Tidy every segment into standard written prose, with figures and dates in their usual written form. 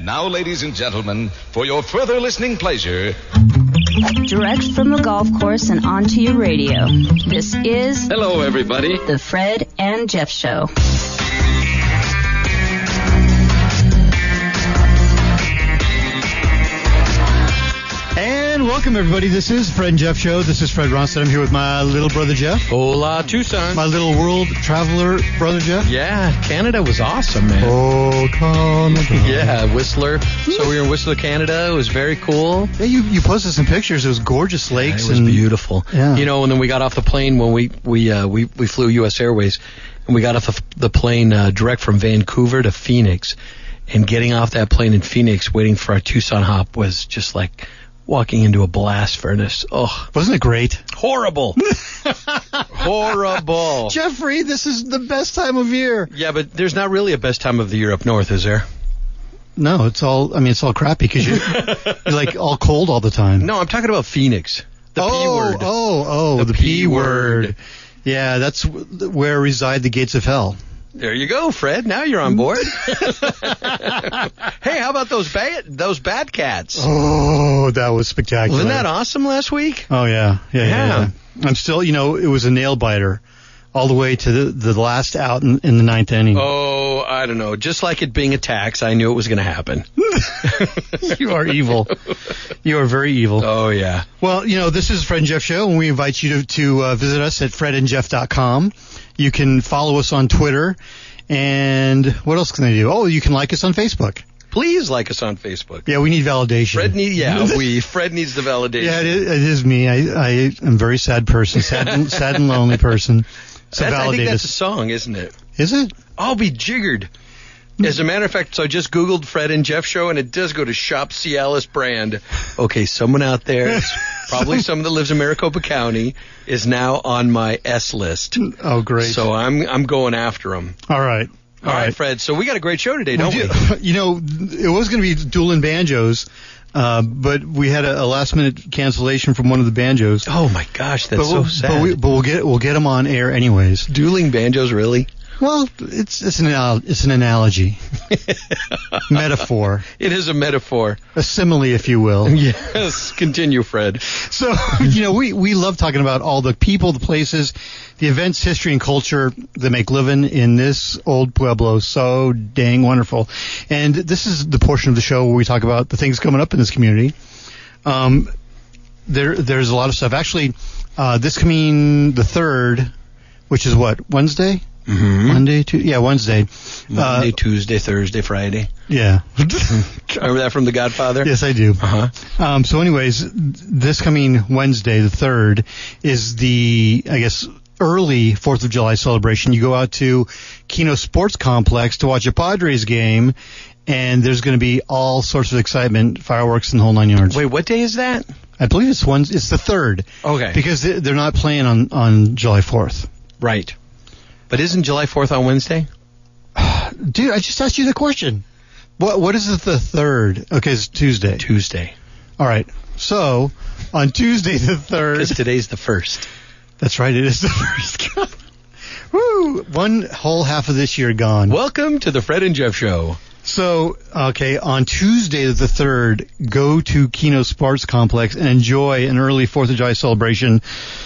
And now, ladies and gentlemen, for your further listening pleasure, direct from the golf course and onto your radio, this is... Hello, everybody. The Fred and Jeff Show. And welcome, everybody. This is Fred and Jeff Show. This is Fred Ronstadt. I'm here with my little brother, Jeff. Hola, Tucson. My little world traveler brother, Jeff. Yeah, Canada was awesome, man. Oh, Canada. Yeah, Whistler. So we were in Whistler, Canada. It was very cool. Yeah, you posted some pictures. It was gorgeous lakes. Yeah, it was beautiful. Yeah. You know, and then we got off the plane when we flew U.S. Airways, and we got off the plane direct from Vancouver to Phoenix. And getting off that plane in Phoenix, waiting for our Tucson hop was just like walking into a blast furnace. Oh, wasn't it great? Horrible. Horrible. Jeffrey, this is the best time of year. Yeah, but there's not really a best time of the year up north, is there? No, it's all crappy because you're like all cold all the time. No, I'm talking about Phoenix. The P word. The P word. Yeah, that's where reside the gates of hell. There you go, Fred. Now you're on board. Hey, how about those bad cats? Oh, that was spectacular. Wasn't that awesome last week? Oh, yeah. I'm still, it was a nail biter all the way to the last out in the ninth inning. Oh, I don't know. Just like it being a tax, I knew it was going to happen. You are evil. You are very evil. Oh, yeah. Well, this is Fred and Jeff Show, and we invite you to visit us at fredandjeff.com. You can follow us on Twitter, and what else can they do? Oh, you can like us on Facebook. Please like us on Facebook. Yeah, we need validation. Fred needs the validation. Yeah, it is me. I am a very sad person, sad and lonely person. So I think that's us. a song, isn't it? Is it? I'll be jiggered. As a matter of fact, so I just Googled Fred and Jeff Show, and it does go to Shop Cialis brand. Okay, someone out there, probably someone that lives in Maricopa County, is now on my S list. Oh, great. So I'm going after them. All right. All right, Fred. So we got a great show today, don't we? It was going to be dueling banjos, but we had a last-minute cancellation from one of the banjos. Oh, my gosh, that's so sad. But we'll get them on air anyways. Dueling banjos, really? Well, it's an analogy, metaphor. It is a metaphor, a simile, if you will. Yes, continue, Fred. So we love talking about all the people, the places, the events, history, and culture that make living in this old pueblo so dang wonderful. And this is the portion of the show where we talk about the things coming up in this community. There's a lot of stuff. Actually, this coming the 3rd, which is what, Wednesday? Mm-hmm. Wednesday. Monday, Tuesday, Thursday, Friday. Yeah. Remember that from The Godfather? Yes, I do. Uh-huh. So anyways, this coming Wednesday, the 3rd, is the, I guess, early 4th of July celebration. You go out to Keno Sports Complex to watch a Padres game, and there's going to be all sorts of excitement, fireworks, and the whole 9 yards. Wait, what day is that? I believe it's the 3rd. Okay. Because they're not playing on July 4th. Right. But isn't July 4th on Wednesday? Dude, I just asked you the question. What is it the 3rd? Okay, it's Tuesday. Tuesday. All right. So, on Tuesday the 3rd... Because today's the 1st. That's right, it is the 1st. Woo! One whole half of this year gone. Welcome to the Fred and Jeff Show. So, okay, on Tuesday the 3rd, go to Keno Sports Complex and enjoy an early 4th of July celebration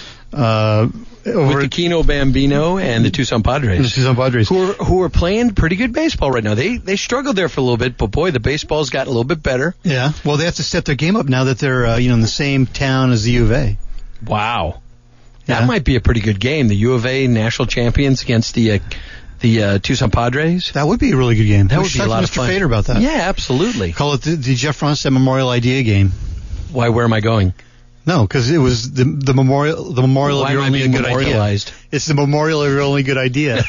with the Keno Bambino and the Tucson Padres. Who are playing pretty good baseball right now. They struggled there for a little bit, but boy, the baseball's gotten a little bit better. Yeah. Well, they have to step their game up now that they're in the same town as the U of A. Wow. That might be a pretty good game. The U of A national champions against the Tucson Padres. That would be a really good game. That would be a lot of fun. Mr. Fader about that. Yeah, absolutely. Call it the Jeff Ronstadt Memorial Idea Game. Why? Where am I going? No, because it was the memorial. The memorial of your only good idea. It's the memorial of your only good idea.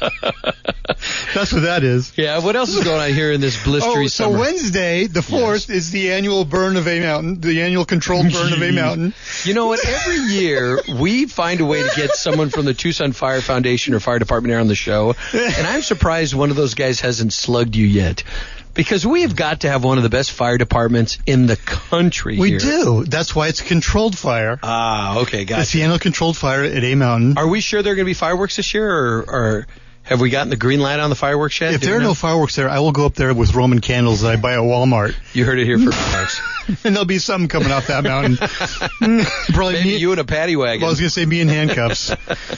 That's what that is. Yeah. What else is going on here in this blistery summer? So Wednesday, the 4th, is the annual burn of a mountain. The annual controlled burn of a mountain. You know what? Every year we find a way to get someone from the Tucson Fire Foundation or Fire Department here on the show, and I'm surprised one of those guys hasn't slugged you yet. Because we have got to have one of the best fire departments in the country We here. do. That's why it's a controlled fire. Ah, okay, gotcha. It's the annual controlled fire at A Mountain. Are we sure there are going to be fireworks this year, or Have we gotten the green light on the fireworks yet? If there are no fireworks there, I will go up there with Roman candles that I buy at Walmart. You heard it here first, folks. And there'll be something coming off that mountain. Probably Maybe you in a paddy wagon. Well, I was going to say me in handcuffs.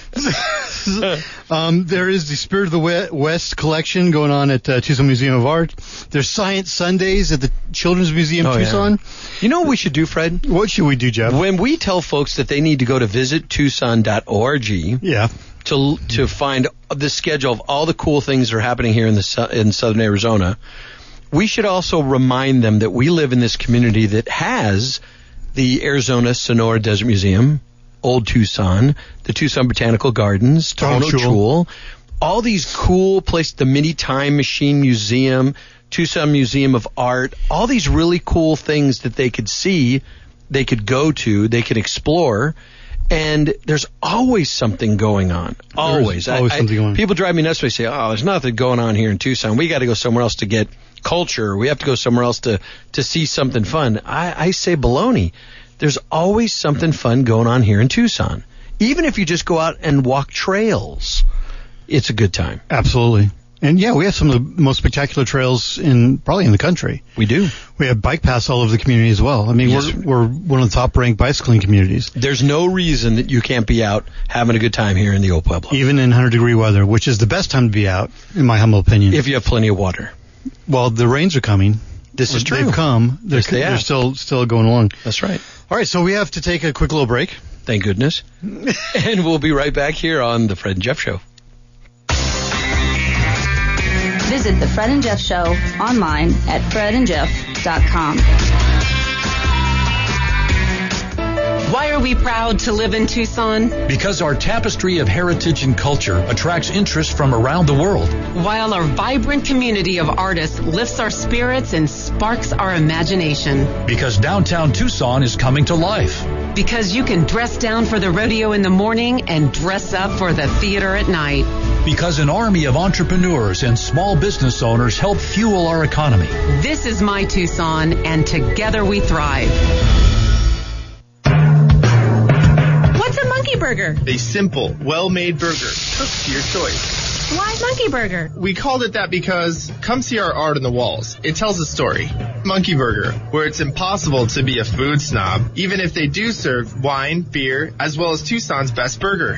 There is the Spirit of the West collection going on at Tucson Museum of Art. There's Science Sundays at the Children's Museum Tucson. Yeah. You know what we should do, Fred? What should we do, Jeff? When we tell folks that they need to go to visittucson.org to find the schedule of all the cool things that are happening here in southern Arizona, we should also remind them that we live in this community that has the Arizona Sonora Desert Museum, Old Tucson, the Tucson Botanical Gardens, Tono Chul, all these cool places, the Mini Time Machine Museum, Tucson Museum of Art, all these really cool things that they could see, they could go to, they could explore. And there's always something going on. Always. Something going on. People drive me nuts when they say, there's nothing going on here in Tucson. We got to go somewhere else to get culture. We have to go somewhere else to see something fun. I say baloney. There's always something fun going on here in Tucson. Even if you just go out and walk trails, it's a good time. Absolutely. And yeah, we have some of the most spectacular trails probably in the country. We do. We have bike paths all over the community as well. I mean, we're one of the top ranked bicycling communities. There's no reason that you can't be out having a good time here in the Old Pueblo. Even in 100-degree weather, which is the best time to be out, in my humble opinion. If you have plenty of water. Well, the rains are coming. This is true. They've come. They're still going along. That's right. All right, so we have to take a quick little break. Thank goodness. And we'll be right back here on The Fred and Jeff Show. Visit The Fred and Jeff Show online at fredandjeff.com. Why are we proud to live in Tucson? Because our tapestry of heritage and culture attracts interest from around the world. While our vibrant community of artists lifts our spirits and sparks our imagination. Because downtown Tucson is coming to life. Because you can dress down for the rodeo in the morning and dress up for the theater at night. Because an army of entrepreneurs and small business owners help fuel our economy. This is my Tucson, and together we thrive. What's a monkey burger? A simple, well-made burger cooked to your choice. Why Monkey Burger? We called it that because come see our art on the walls. It tells a story. Monkey Burger, where it's impossible to be a food snob, even if they do serve wine, beer, as well as Tucson's best burger.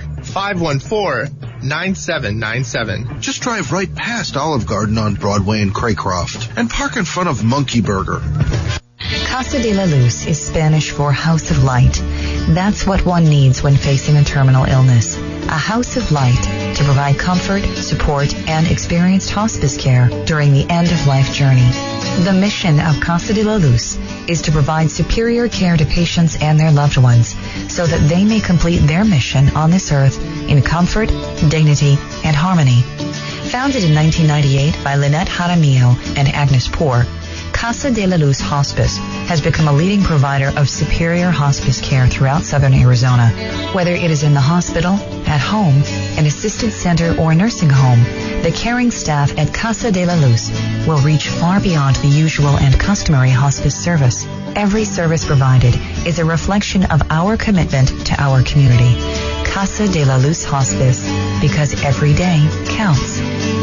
514-9797. Just drive right past Olive Garden on Broadway in Craycroft and park in front of Monkey Burger. Casa de la Luz is Spanish for House of Light. That's what one needs when facing a terminal illness. A house of light to provide comfort, support, and experienced hospice care during the end-of-life journey. The mission of Casa de la Luz is to provide superior care to patients and their loved ones so that they may complete their mission on this earth in comfort, dignity, and harmony. Founded in 1998 by Lynette Jaramillo and Agnes Poor, Casa de la Luz Hospice has become a leading provider of superior hospice care throughout southern Arizona. Whether it is in the hospital, at home, an assisted center, or a nursing home, the caring staff at Casa de la Luz will reach far beyond the usual and customary hospice service. Every service provided is a reflection of our commitment to our community. Casa de la Luz Hospice, because every day counts.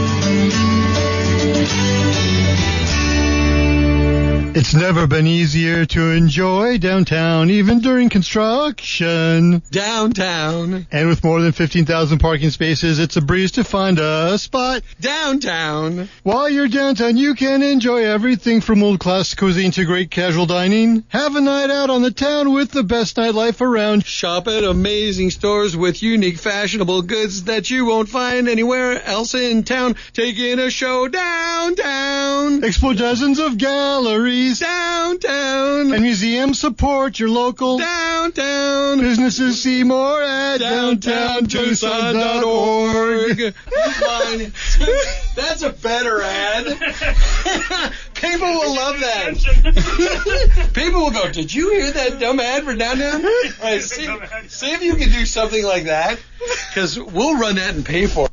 It's never been easier to enjoy downtown, even during construction. Downtown. And with more than 15,000 parking spaces, it's a breeze to find a spot. Downtown. While you're downtown, you can enjoy everything from world-class cuisine to great casual dining. Have a night out on the town with the best nightlife around. Shop at amazing stores with unique fashionable goods that you won't find anywhere else in town. Take in a show downtown. Explore dozens of galleries. Downtown. And museums. Support your local downtown businesses. See more at downtowntucson.org. That's a better ad. People will love that. People will go, did you hear that dumb ad for downtown? Right, see if you can do something like that, because we'll run that and pay for it.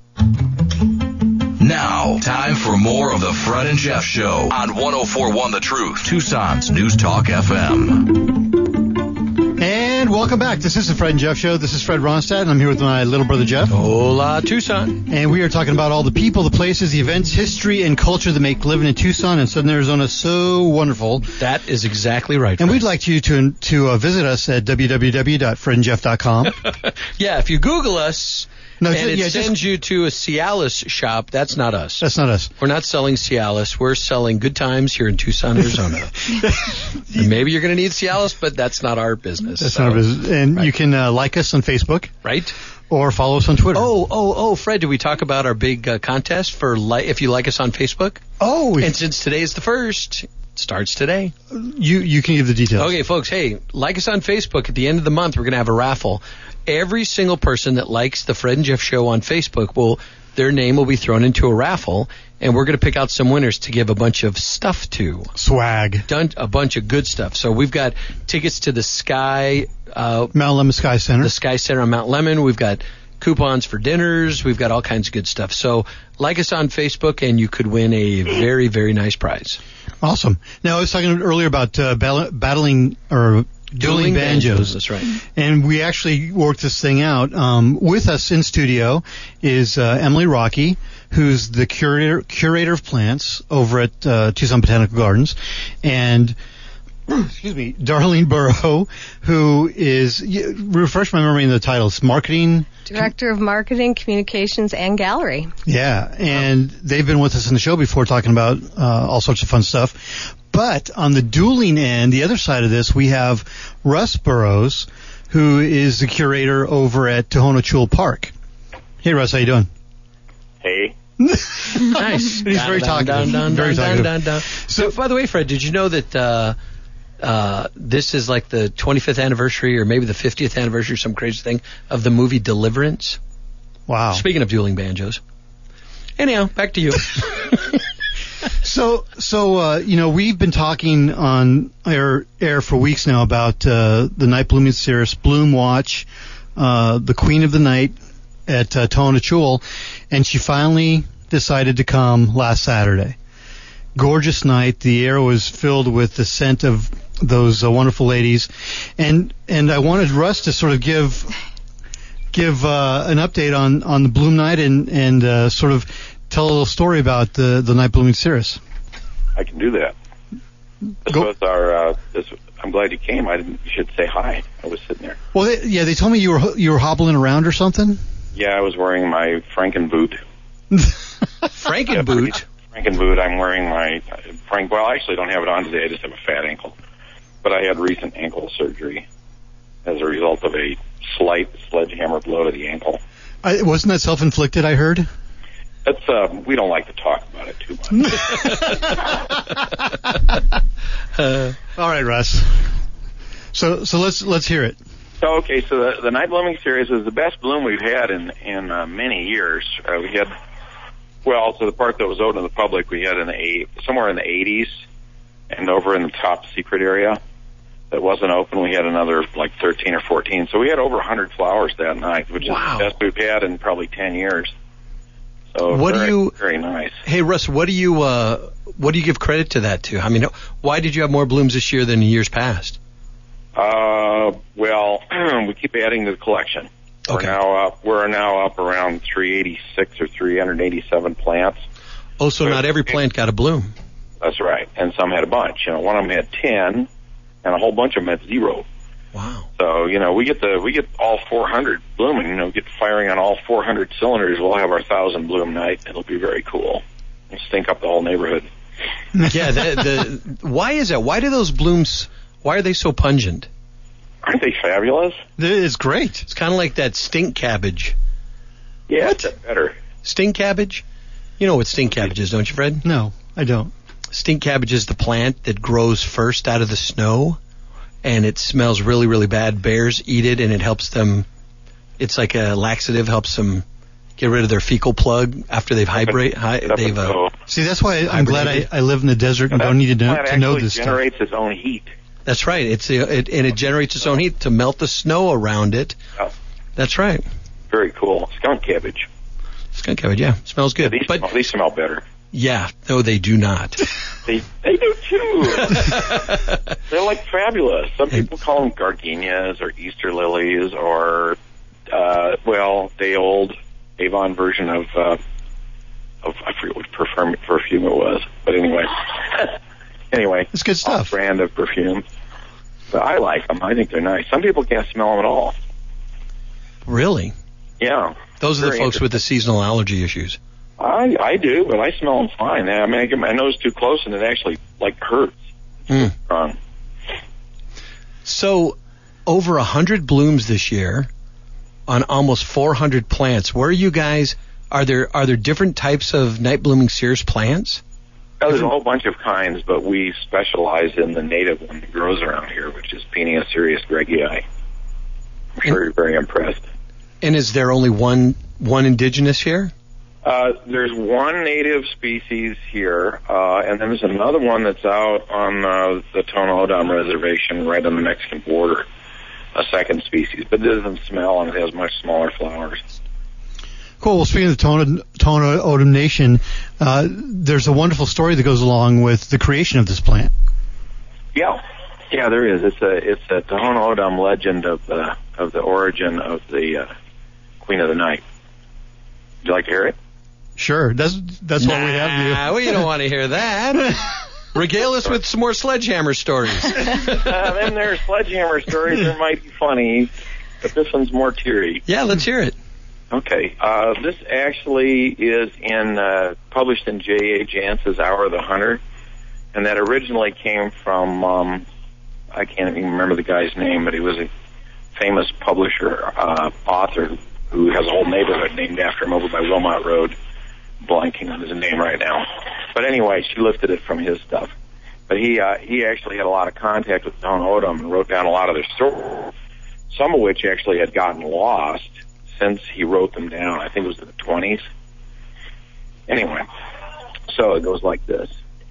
Now, time for more of the Fred and Jeff Show on 104.1 The Truth, Tucson's News Talk FM. And welcome back. This is the Fred and Jeff Show. This is Fred Ronstadt, and I'm here with my little brother Jeff. Hola, Tucson. And we are talking about all the people, the places, the events, history, and culture that make living in Tucson and Southern Arizona so wonderful. That is exactly right. And we'd like you to visit us at www.fredandjeff.com. Yeah, if you Google us... No, and it sends you to a Cialis shop. That's not us. That's not us. We're not selling Cialis. We're selling good times here in Tucson, Arizona. And maybe you're going to need Cialis, but that's not our business. That's not our business. And you can like us on Facebook. Right. Or follow us on Twitter. Oh, Fred, did we talk about our big contest for if you like us on Facebook? Oh. And since today is the 1st, it starts today. You can give the details. Okay, folks, hey, like us on Facebook. At the end of the month, we're going to have a raffle. Every single person that likes the Fred and Jeff Show on Facebook, their name will be thrown into a raffle, and we're going to pick out some winners to give a bunch of stuff to. Swag. A bunch of good stuff. So we've got tickets to the Mount Lemmon Sky Center. The Sky Center on Mount Lemmon. We've got coupons for dinners. We've got all kinds of good stuff. So like us on Facebook, and you could win a very, very nice prize. Awesome. Now, I was talking earlier about Dueling Banjos. That's right. And we actually worked this thing out. With us in studio is Emily Rocky, who's the curator of plants over at Tucson Botanical Gardens, and Darlene Burrow, who is, refresh my memory in the titles, Director of Marketing, Communications, and Gallery. Yeah, and they've been with us in the show before talking about all sorts of fun stuff. But on the dueling end, the other side of this, we have Russ Burrows, who is the curator over at Tohono Chul Park. Hey, Russ, how you doing? Hey. Nice. He's very talkative. Very talkative. So, by the way, Fred, did you know that this is like the 25th anniversary or maybe the 50th anniversary, some crazy thing, of the movie Deliverance? Wow. Speaking of dueling banjos. Anyhow, back to you. So we've been talking on air for weeks now about the Night Blooming Cereus Bloom Watch, the Queen of the Night at Tohono Chul, and she finally decided to come last Saturday. Gorgeous night. The air was filled with the scent of those wonderful ladies, and I wanted Russ to sort of give an update on the Bloom Night and sort of tell a little story about the Night Blooming Cereus. I can do that. This was our. I'm glad you came. You should say hi. I was sitting there. Well, they told me you were hobbling around or something. Yeah, I was wearing my Frankenboot. Frankenboot. Frankenboot. I'm wearing my Well, I actually don't have it on today. I just have a fat ankle. But I had recent ankle surgery as a result of a slight sledgehammer blow to the ankle. Wasn't that self-inflicted? I heard. That's we don't like to talk about it too much. All right, Russ. So let's hear it. So the Night Blooming Cereus is the best bloom we've had in many years. We had the part that was open to the public we had somewhere in the 80s, and over in the top secret area that wasn't open we had another like 13 or 14. So we had over 100 flowers that night, which is the best we've had in probably 10 years. So very nice. Hey Russ, what do you give credit to that to? I mean, why did you have more blooms this year than in years past? We keep adding to the collection. Okay. We're now up around 386 or 387 plants. Oh, so not every plant got a bloom. That's right, and some had a bunch. One of them had 10, and a whole bunch of them had 0. Wow. So, we get all 400 blooming, get firing on all 400 cylinders. We'll have our 1,000 bloom night. It'll be very cool. It'll stink up the whole neighborhood. Yeah, why is that? Why do those blooms, why are they so pungent? Aren't they fabulous? It's great. It's kind of like that stink cabbage. Yeah, it's better. Stink cabbage? You know what stink cabbage is, don't you, Fred? No, I don't. Stink cabbage is the plant that grows first out of the snow, and it smells really, really bad. Bears eat it, and it helps them. It's like a laxative, helps them get rid of their fecal plug after they've See, that's why I'm glad I live in the desert and don't need to know this stuff. It generates its own heat. That's right. It generates its own heat to melt the snow around it. Oh. That's right. Very cool. Skunk cabbage. Skunk cabbage, yeah, smells good. Yeah, they smell better. Yeah, no, they do not. They do too. They're like fabulous. Some people call them gardenias or Easter lilies or, the old Avon version of I forget what perfume it was. But anyway, it's good stuff. Brand of perfume. But I like them. I think they're nice. Some people can't smell them at all. Really? Yeah. Those are the folks with the seasonal allergy issues. I do, but I smell them fine. I mean, I get my nose too close and it actually, hurts. It's strong. So, over 100 blooms this year on almost 400 plants. Where are you guys? Are there different types of night blooming Cereus plants? Oh, there's a whole bunch of kinds, but we specialize in the native one that grows around here, which is Pinea Cereus gregii. I'm sure you're very impressed. And is there only one indigenous here? There's one native species here, and then there's another one that's out on the Tohono O'odham Reservation right on the Mexican border, a second species, but it doesn't smell and it has much smaller flowers. Cool. Well, speaking of the Tohono O'odham Nation, there's a wonderful story that goes along with the creation of this plant. Yeah, there is. It's a Tohono O'odham legend of the origin of the Queen of the Night. Would you like to hear it? Sure. That's what we have to do. We don't want to hear that. Regale us with some more sledgehammer stories. Then there's sledgehammer stories that might be funny, but this one's more teary. Yeah, let's hear it. Okay. This actually is published in J.A. Jance's Hour of the Hunter, and that originally came from, I can't even remember the guy's name, but he was a famous publisher, author, who has a whole neighborhood named after him over by Wilmot Road. Blanking on his name right now. But anyway, she lifted it from his stuff. But he actually had a lot of contact with Tohono O'odham and wrote down a lot of their stories, some of which actually had gotten lost since he wrote them down. I think it was in the 20s. Anyway, so it goes like this.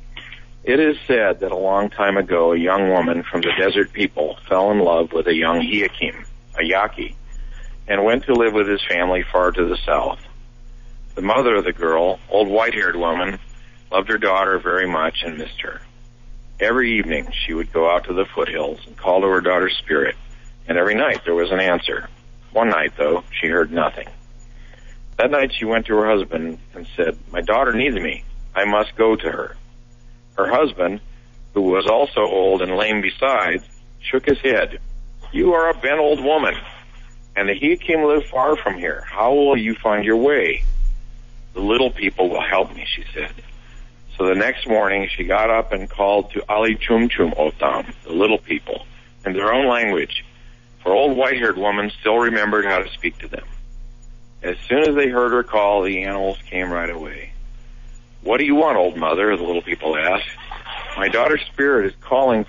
It is said that a long time ago, a young woman from the desert people fell in love with a young Hiakim, a Yaqui, and went to live with his family far to the south. The mother of the girl, old white-haired woman, loved her daughter very much and missed her. Every evening she would go out to the foothills and call to her daughter's spirit, and every night there was an answer. One night, though, she heard nothing. That night she went to her husband and said, "My daughter needs me. I must go to her." Her husband, who was also old and lame besides, shook his head. "You are a bent old woman, and the Hiakim live far from here. How will you find your way?" "The little people will help me," she said. So the next morning she got up and called to Ali Chum Chum O'odham, the little people, in their own language, for old white-haired woman still remembered how to speak to them. As soon as they heard her call, the animals came right away. "What do you want, old mother?" the little people asked. "My daughter's spirit is calling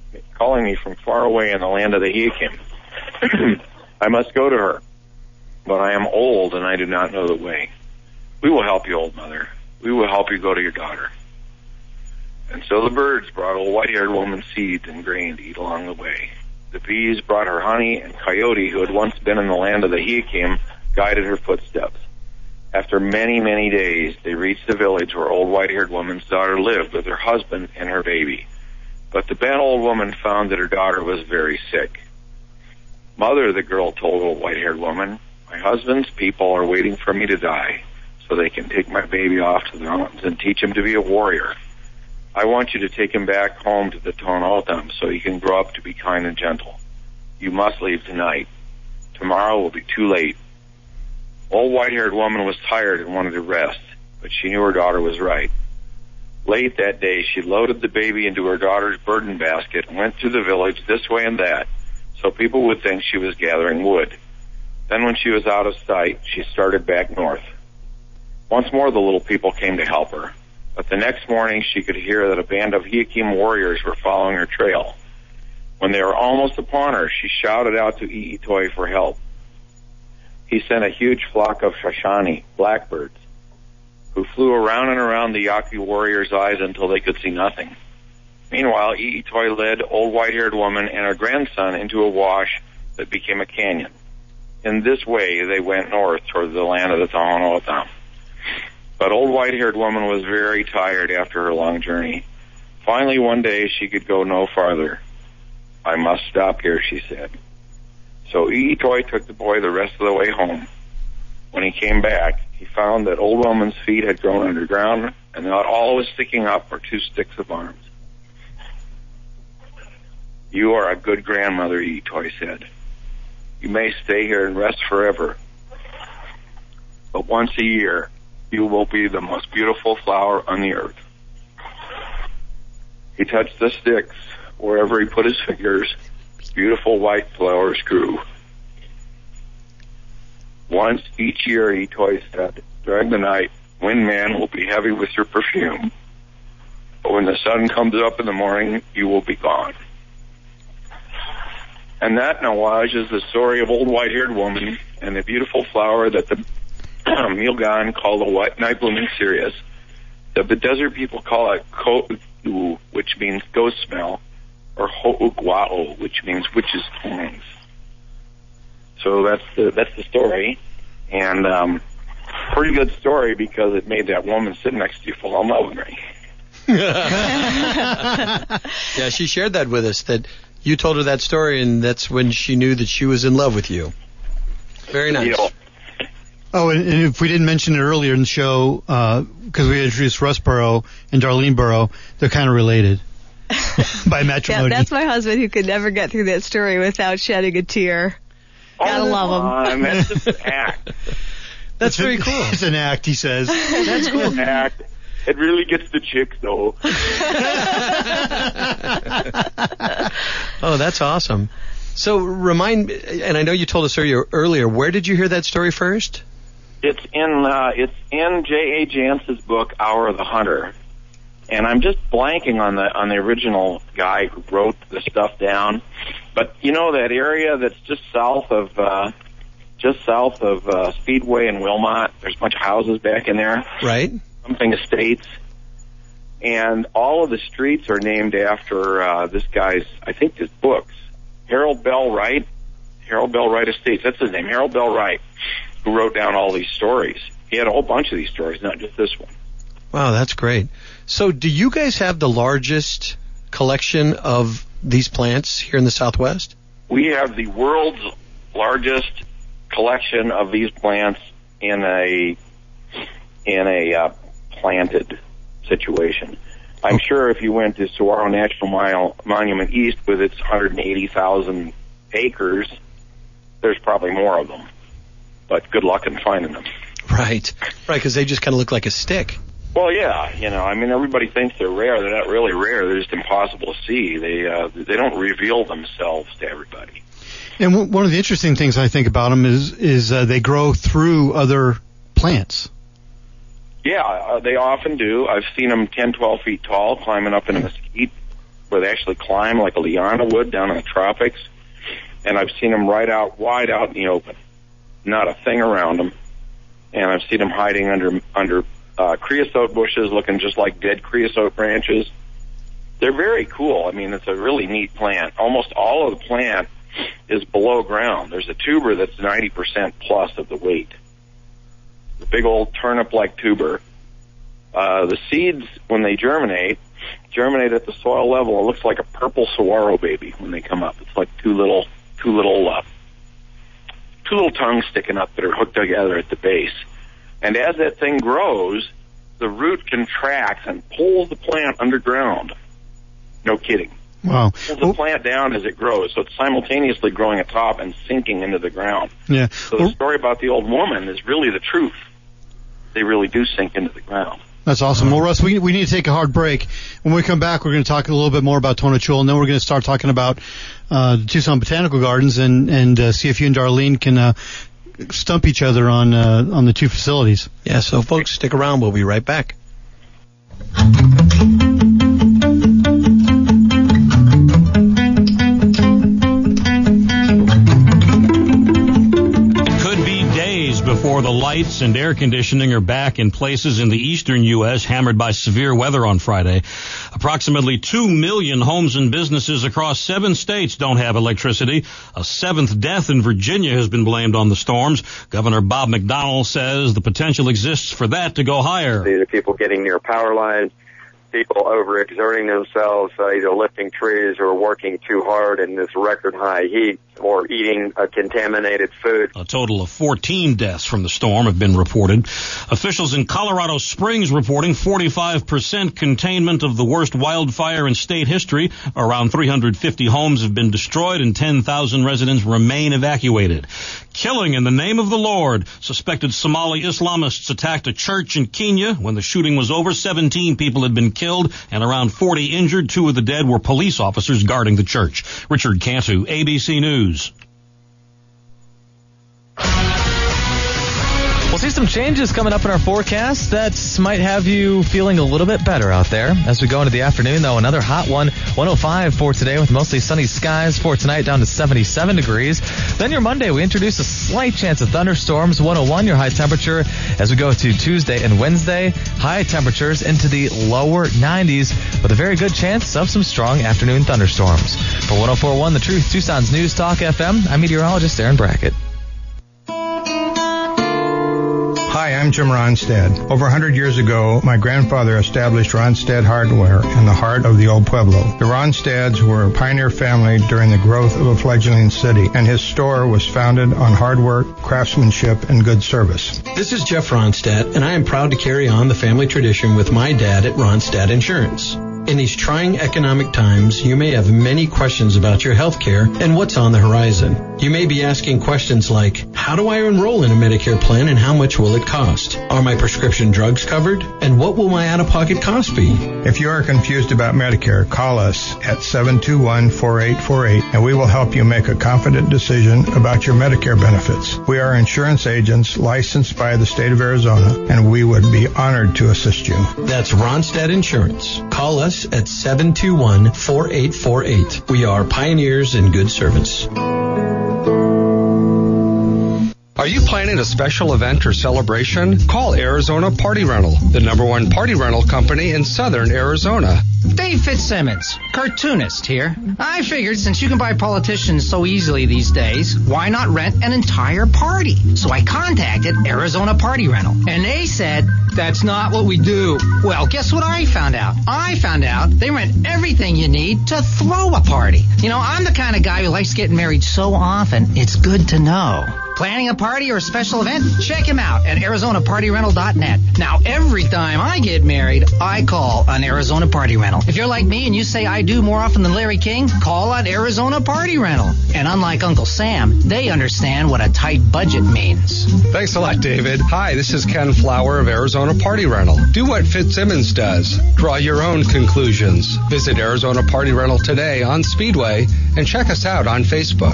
me from far away in the land of the Hiakim. I must go to her, but I am old and I do not know the way. We will help you, old mother. We will help you go to your daughter." And so the birds brought old white-haired woman seeds and grain to eat along the way. The bees brought her honey, and Coyote, who had once been in the land of the Hiakim, guided her footsteps. After many, many days, they reached the village where old white-haired woman's daughter lived with her husband and her baby. But the bent old woman found that her daughter was very sick. "Mother," the girl told old white-haired woman, "my husband's people are waiting for me to die, so they can take my baby off to the mountains and teach him to be a warrior. I want you to take him back home to the Tohono O'odham so he can grow up to be kind and gentle. You must leave tonight. Tomorrow will be too late." Old white-haired woman was tired and wanted to rest, but she knew her daughter was right. Late that day, she loaded the baby into her daughter's burden basket and went through the village this way and that, so people would think she was gathering wood. Then when she was out of sight, she started back north. Once more the little people came to help her, but the next morning she could hear that a band of Hiakim warriors were following her trail. When they were almost upon her, she shouted out to I'itoi for help. He sent a huge flock of Shoshone, blackbirds, who flew around and around the Yaqui warriors' eyes until they could see nothing. Meanwhile, I'itoi led old white-haired woman and her grandson into a wash that became a canyon. In this way, they went north toward the land of the Tohono O'odham. But old white-haired woman was very tired after her long journey. Finally, one day, she could go no farther. I must stop here, she said. So Toy took the boy the rest of the way home. When he came back, he found that old woman's feet had grown underground, and that all was sticking up were 2 sticks of arms. You are a good grandmother, Toy said. You may stay here and rest forever. But once a year, you will be the most beautiful flower on the earth. He touched the sticks. Wherever he put his fingers, beautiful white flowers grew. Once each year, Toy said, during the night, Wind Man will be heavy with your perfume. But when the sun comes up in the morning, you will be gone. And that, Nawaj, is the story of old white-haired woman and the beautiful flower that the Milgan call the white night blooming cereus. The desert people call it Ko'u, which means ghost smell, or Ho'ugwa'o, which means witch's tongues. So that's the story, and pretty good story because it made that woman sitting next to you fall in love with me. Yeah, she shared that with us, that you told her that story, and that's when she knew that she was in love with you. Very nice. Oh, and if we didn't mention it earlier in the show, because we introduced Russ Burrow and Darlene Burrow, they're kind of related by matrimony. Yeah, that's my husband who could never get through that story without shedding a tear. Gotta love him. That's just an act. That's very cool. It's an act, he says. That's cool. It's an act. It really gets the chicks, though. Oh, that's awesome. So remind, and I know you told us earlier, where did you hear that story first? It's in J.A. Jance's book, Hour of the Hunter. And I'm just blanking on the original guy who wrote the stuff down. But you know that area that's just south of Speedway and Wilmot? There's a bunch of houses back in there. Right. Something estates. And all of the streets are named after this guy's, I think, his books. Harold Bell Wright Estates. That's his name, Harold Bell Wright, who wrote down all these stories. He had a whole bunch of these stories, not just this one. Wow, that's great. So do you guys have the largest collection of these plants here in the Southwest? We have the world's largest collection of these plants in a planted situation. I'm sure if you went to Saguaro National Monument East with its 180,000 acres, there's probably more of them. But good luck in finding them. Right, because they just kind of look like a stick. Well, yeah, everybody thinks they're rare. They're not really rare. They're just impossible to see. They don't reveal themselves to everybody. And one of the interesting things I think about them is they grow through other plants. Yeah, they often do. I've seen them 10, 12 feet tall climbing up in a mesquite where they actually climb like a liana would down in the tropics. And I've seen them wide out in the open. Not a thing around them. And I've seen them hiding under creosote bushes looking just like dead creosote branches. They're very cool. I mean, it's a really neat plant. Almost all of the plant is below ground. There's a tuber that's 90% plus of the weight. The big old turnip-like tuber. The seeds, when they germinate at the soil level. It looks like a purple saguaro baby when they come up. It's like two little tongues sticking up that are hooked together at the base. And as that thing grows, the root contracts and pulls the plant underground. No kidding. Wow. Pulls the plant down as it grows, so it's simultaneously growing atop and sinking into the ground. Yeah. So the story about the old woman is really the truth. They really do sink into the ground. That's awesome. Well, Russ, we need to take a hard break. When we come back, we're going to talk a little bit more about Tonatiuh, and then we're going to start talking about the Tucson Botanical Gardens and see if you and Darlene can stump each other on the two facilities. Yeah, so folks, stick around. We'll be right back. Before the lights and air conditioning are back in places in the eastern U.S. hammered by severe weather on Friday. A Approximately 2 million homes and businesses across 7 states don't have electricity. A 7th death in Virginia has been blamed on the storms. Governor Bob McDonnell says the potential exists for that to go higher. These are people getting near power lines, people overexerting themselves, either lifting trees or working too hard in this record high heat, or eating contaminated food. A total of 14 deaths from the storm have been reported. Officials in Colorado Springs reporting 45% containment of the worst wildfire in state history. Around 350 homes have been destroyed and 10,000 residents remain evacuated. Killing in the name of the Lord. Suspected Somali Islamists attacked a church in Kenya. When the shooting was over, 17 people had been killed and around 40 injured. 2 of the dead were police officers guarding the church. Richard Cantu, ABC News. We'll see some changes coming up in our forecast that might have you feeling a little bit better out there. As we go into the afternoon, though, another hot one. 105 for today with mostly sunny skies. For tonight, down to 77 degrees. Then your Monday, we introduce a slight chance of thunderstorms. 101 your high temperature. As we go to Tuesday and Wednesday, high temperatures into the lower 90s with a very good chance of some strong afternoon thunderstorms. For 104.1 The Truth, Tucson's News Talk FM, I'm meteorologist Aaron Brackett. Hi, I'm Jim Ronstadt. Over 100 years ago, my grandfather established Ronstadt Hardware in the heart of the old Pueblo. The Ronstadts were a pioneer family during the growth of a fledgling city, and his store was founded on hard work, craftsmanship, and good service. This is Jeff Ronstadt, and I am proud to carry on the family tradition with my dad at Ronstadt Insurance. In these trying economic times, you may have many questions about your health care and what's on the horizon. You may be asking questions like, how do I enroll in a Medicare plan and how much will it cost? Are my prescription drugs covered? And what will my out-of-pocket cost be? If you are confused about Medicare, call us at 721-4848 and we will help you make a confident decision about your Medicare benefits. We are insurance agents licensed by the state of Arizona, and we would be honored to assist you. That's Ronstadt Insurance. Call us at 721-4848. We are pioneers in good service. Are you planning a special event or celebration? Call Arizona Party Rental, the #1 party rental company in southern Arizona. Dave Fitzsimmons, cartoonist here. I figured since you can buy politicians so easily these days, why not rent an entire party? So I contacted Arizona Party Rental, and they said, that's not what we do. Well, guess what I found out? I found out they rent everything you need to throw a party. You know, I'm the kind of guy who likes getting married so often, it's good to know. Planning a party or a special event? Check him out at ArizonaPartyRental.net. Now, every time I get married, I call on Arizona Party Rental. If you're like me and you say I do more often than Larry King, call on Arizona Party Rental. And unlike Uncle Sam, they understand what a tight budget means. Thanks a lot, David. Hi, this is Ken Flower of Arizona Party Rental. Do what Fitzsimmons does. Draw your own conclusions. Visit Arizona Party Rental today on Speedway and check us out on Facebook.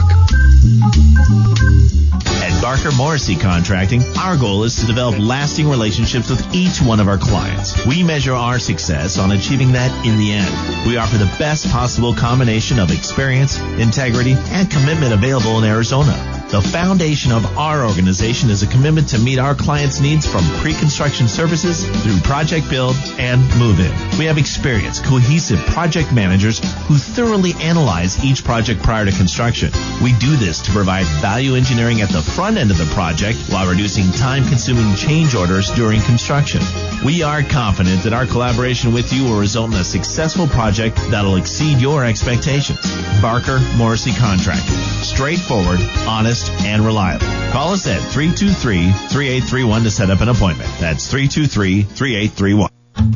At Barker Morrissey Contracting, our goal is to develop lasting relationships with each one of our clients. We measure our success on achieving that in the end. We offer the best possible combination of experience, integrity, and commitment available in Arizona. The foundation of our organization is a commitment to meet our clients' needs from pre-construction services through project build and move-in. We have experienced, cohesive project managers who thoroughly analyze each project prior to construction. We do this to provide value engineering at the front end of the project while reducing time-consuming change orders during construction. We are confident that our collaboration with you will result in a successful project that'll exceed your expectations. Barker Morrissey Contracting. Straightforward, honest, and reliable. Call us at 323-3831 to set up an appointment. That's 323-3831.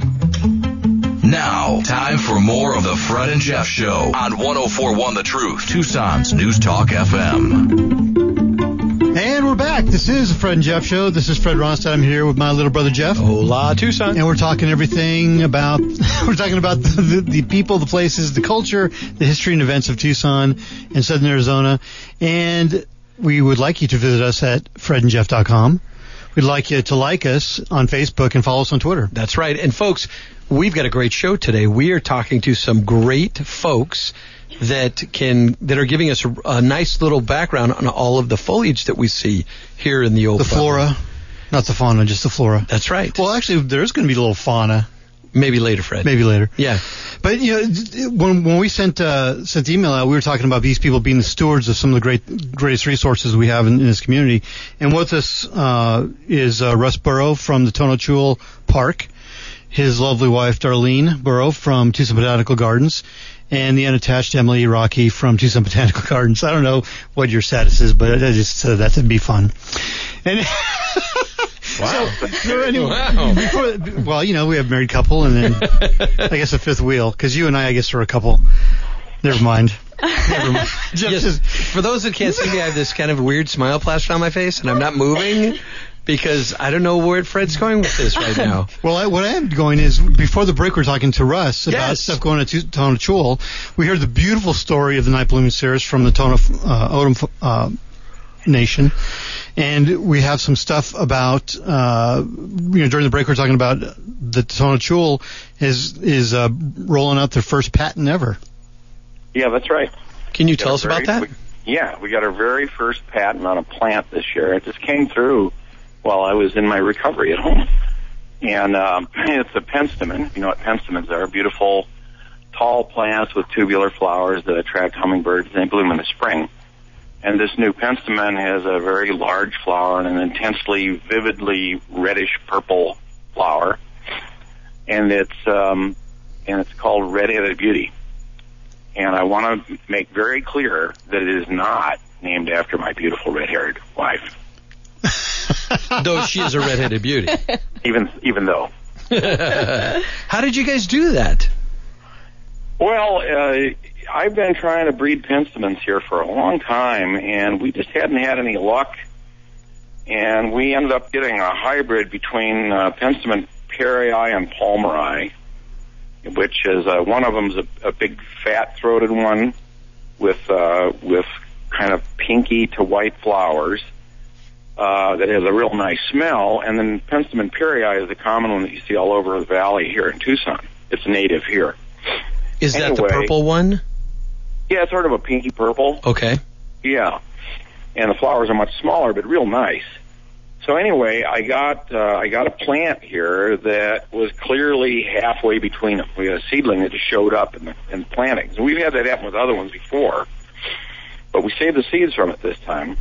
Now, time for more of the Fred and Jeff Show on 104.1 The Truth, Tucson's News Talk FM. And we're back. This is the Fred and Jeff Show. This is Fred Ronstadt. I'm here with my little brother Jeff. Hola, Tucson. And we're talking everything about, the people, the places, the culture, the history and events of Tucson and Southern Arizona. And we would like you to visit us at fredandjeff.com. We'd like you to like us on Facebook and follow us on Twitter. That's right. And folks, we've got a great show today. We are talking to some great folks that are giving us a nice little background on all of the foliage that we see here in the old flora, not the fauna, just the flora. That's right. Well, actually, there's going to be a little fauna Maybe later, Fred. Maybe later. Yeah. But, when we sent the email out, we were talking about these people being the stewards of some of the greatest resources we have in this community. And with us is Russ Burrow from the Tono Chul Park, his lovely wife, Darlene Burrow from Tucson Botanical Gardens, and the unattached Emily Rocky from Tucson Botanical Gardens. I don't know what your status is, but I just said that to be fun. And wow. So anyway, Wow. We have a married couple, and then I guess a fifth wheel, because you and I guess, are a couple. Never mind. Yes, for those that can't see me, I have this kind of weird smile plastered on my face, and I'm not moving because I don't know where Fred's going with this right now. Well, what I am going is, before the break, we're talking to Russ about stuff going to Tono Chul. We heard the beautiful story of the Night Blooming Cereus from the Tono Odom Nation. And we have some stuff about, during the break, we're talking about the Tono Chul is rolling out their first patent ever. Yeah, that's right. Can you tell us about that? We got our very first patent on a plant this year. It just came through while I was in my recovery at home. And it's a penstemon. You know what penstemons are? Beautiful, tall plants with tubular flowers that attract hummingbirds, and they bloom in the spring. And this new penstemon has a very large flower and an intensely, vividly reddish purple flower, and it's called Red-Headed Beauty. And I want to make very clear that it is not named after my beautiful red-haired wife. Though she is a red-headed beauty. Even though. How did you guys do that? Well, I've been trying to breed penstemons here for a long time, and we just hadn't had any luck. And we ended up getting a hybrid between penstemon perii and palmeri, which is one of them's a big fat-throated one with kind of pinky to white flowers that has a real nice smell. And then penstemon perii is the common one that you see all over the valley here in Tucson. It's native here. Is that the purple one? Yeah, it's sort of a pinky purple. Okay. Yeah, and the flowers are much smaller, but real nice. So anyway, I got a plant here that was clearly halfway between them. We had a seedling that just showed up in the plantings. And we've had that happen with other ones before, but we saved the seeds from it this time.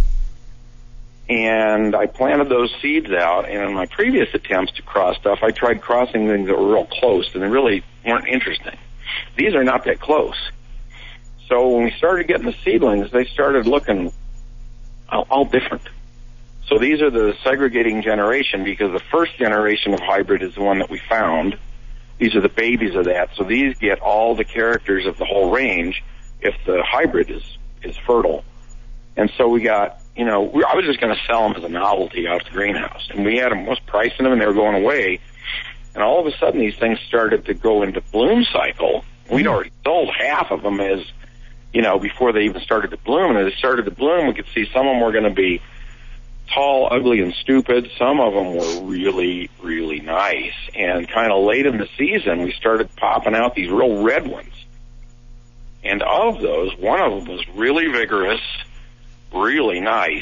And I planted those seeds out, and in my previous attempts to cross stuff, I tried crossing things that were real close, and they really weren't interesting. These are not that close. So when we started getting the seedlings, they started looking all different. So these are the segregating generation, because the first generation of hybrid is the one that we found. These are the babies of that. So these get all the characters of the whole range if the hybrid is fertile. And so we got, I was just going to sell them as a novelty out of the greenhouse. And we had them, was pricing them, and they were going away. And all of a sudden, these things started to go into bloom cycle. We'd already sold half of them as, before they even started to bloom. And as they started to bloom, we could see some of them were going to be tall, ugly, and stupid. Some of them were really, really nice. And kind of late in the season, we started popping out these real red ones. And of those, one of them was really vigorous, really nice,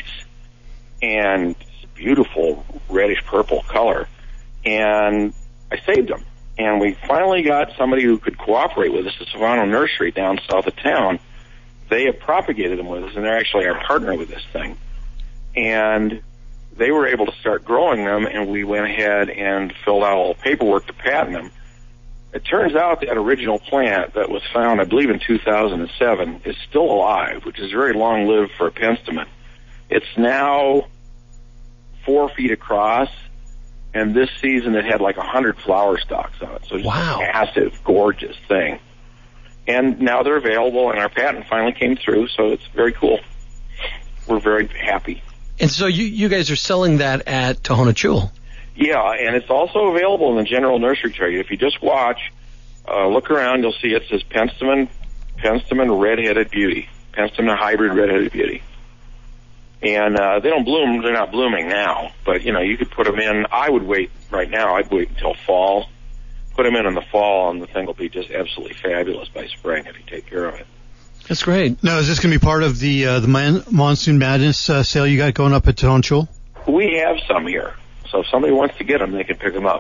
and beautiful reddish purple color. And I saved them. And we finally got somebody who could cooperate with us at Savano Nursery down south of town. They have propagated them with us, and they're actually our partner with this thing. And they were able to start growing them, and we went ahead and filled out all the paperwork to patent them. It turns out that original plant that was found, I believe, in 2007 is still alive, which is very long-lived for a penstemon. It's now 4 feet across, and this season it had like 100 flower stalks on it. So it's a massive, gorgeous thing. And now they're available, and our patent finally came through, so it's very cool. We're very happy. And so you guys are selling that at Tohono Chul? Yeah, and it's also available in the general nursery trade. If you just watch, look around, you'll see it says penstemon Red-Headed Beauty, penstemon hybrid Red-Headed Beauty. And they don't bloom, they're not blooming now, but you could put them in. I would wait right now, I'd wait until fall. Put them in the fall, and the thing will be just absolutely fabulous by spring if you take care of it. That's great. Now, is this going to be part of the Monsoon Madness sale you got going up at Tohono Chul? We have some here. So if somebody wants to get them, they can pick them up.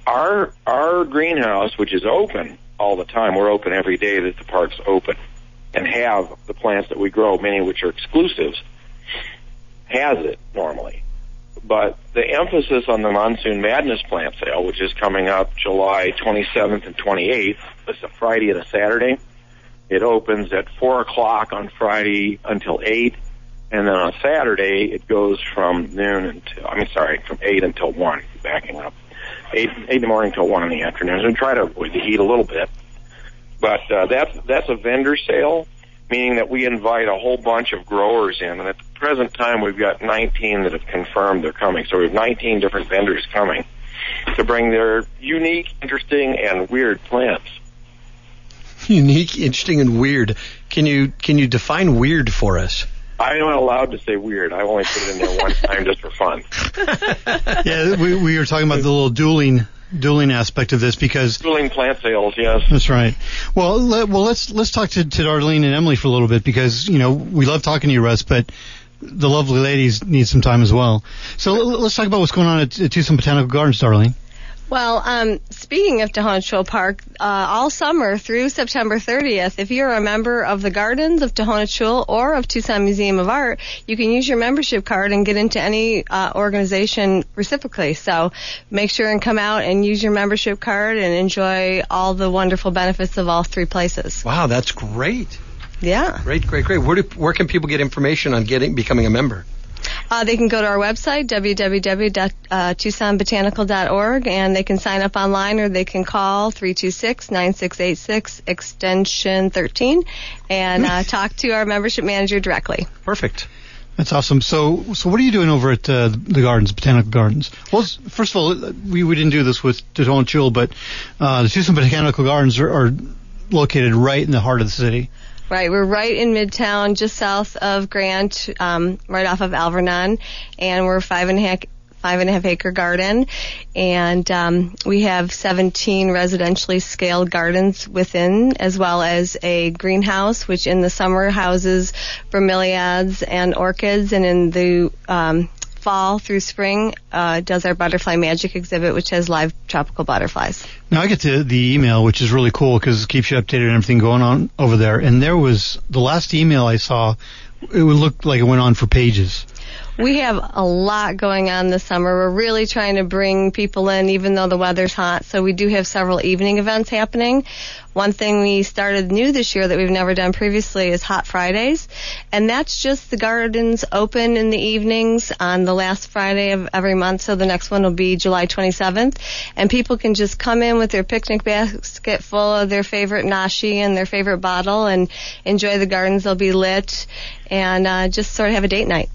our greenhouse, which is open all the time, we're open every day that the park's open, and have the plants that we grow, many of which are exclusives, has it normally. But the emphasis on the Monsoon Madness plant sale, which is coming up July 27th and 28th, it's a Friday and a Saturday. It opens at 4 o'clock on Friday until 8, and then on Saturday it goes from from 8 until 1, backing up. 8 in the morning till 1 in the afternoon. So we try to avoid the heat a little bit. But that's a vendor sale, meaning that we invite a whole bunch of growers in. And at the present time, we've got 19 that have confirmed they're coming. So we have 19 different vendors coming to bring their unique, interesting, and weird plants. Unique, interesting, and weird. Can you define weird for us? I'm not allowed to say weird. I only put it in there one time just for fun. Yeah, we were talking about the little dueling aspect of this because dueling plant sales, yes. That's right. Well, let's talk to Darlene and Emily for a little bit because we love talking to you, Russ, but the lovely ladies need some time as well. So let's talk about what's going on at Tucson Botanical Gardens, Darlene. Well, speaking of Tohono Chul Park, all summer through September 30th, if you're a member of the Gardens of Tohono Chul or of Tucson Museum of Art, you can use your membership card and get into any organization reciprocally. So make sure and come out and use your membership card and enjoy all the wonderful benefits of all three places. Wow, that's great. Yeah. Great. Where can people get information on becoming a member? They can go to our website, www.tucsonbotanical.org, and they can sign up online, or they can call 326-9686, extension 13, and talk to our membership manager directly. Perfect. That's awesome. So what are you doing over at the Gardens, Botanical Gardens? Well, first of all, we didn't do this with Tohono Chul, but the Tucson Botanical Gardens are located right in the heart of the city. Right, we're right in Midtown, just south of Grant, right off of Alvernon, and we're a 5.5 acre garden, and we have 17 residentially scaled gardens within, as well as a greenhouse, which in the summer houses bromeliads and orchids, and in the fall through spring does our Butterfly Magic exhibit, which has live tropical butterflies. Now I get the email, which is really cool because it keeps you updated on everything going on over there. And there was the last email I saw, it would look like it went on for pages. We have a lot going on this summer. We're really trying to bring people in, even though the weather's hot. So we do have several evening events happening. One thing we started new this year that we've never done previously is Hot Fridays. And that's just the gardens open in the evenings on the last Friday of every month. So the next one will be July 27th. And people can just come in with their picnic basket full of their favorite nashi and their favorite bottle and enjoy the gardens. They'll be lit and just sort of have a date night.